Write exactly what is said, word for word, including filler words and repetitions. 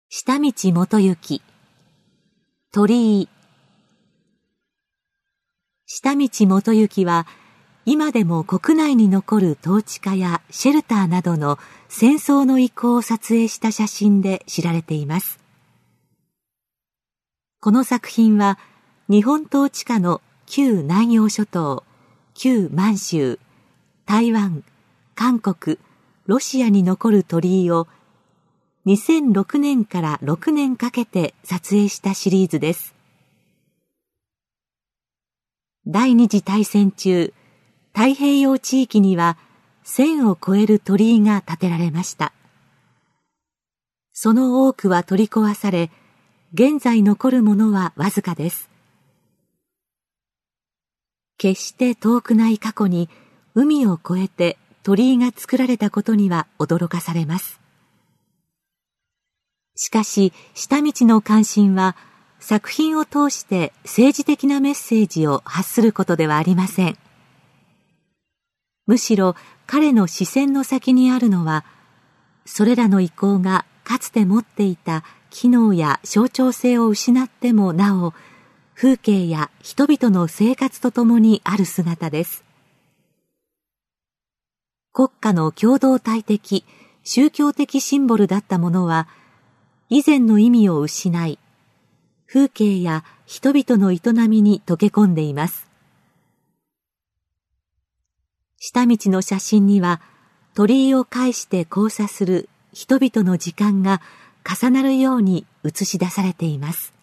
下道元行、鳥居。下道元行は、今でも国内に残る統治下やシェルターなどの戦争の遺構を撮影した写真で知られています。この作品は、日本統治下の旧南洋諸島、旧満州、台湾、韓国、ロシアに残る鳥居をにせんろくねんからろくねんかけて撮影したシリーズです。第二次大戦中、太平洋地域にはせんを超える鳥居が建てられました。その多くは取り壊され、現在残るものはわずかです。決して遠くない過去に海を越えて鳥居が作られたことには驚かされます。しかし、下道の関心は作品を通して政治的なメッセージを発することではありません。むしろ彼の視線の先にあるのは、それらの遺構がかつて持っていた機能や象徴性を失ってもなお、風景や人々の生活とともにある姿です。国家の共同体的、宗教的シンボルだったものは、以前の意味を失い、風景や人々の営みに溶け込んでいます。下道の写真には、鳥居を介して交差する人々の時間が重なるように映し出されています。